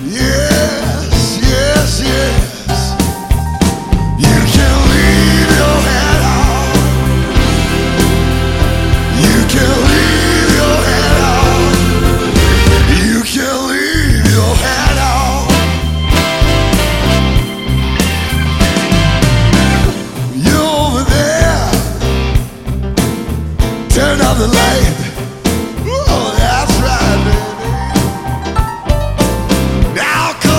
Yes, yes, yes. You can leave your head out. You can leave your head out. You can leave your head out. You're over there. Turn off the light.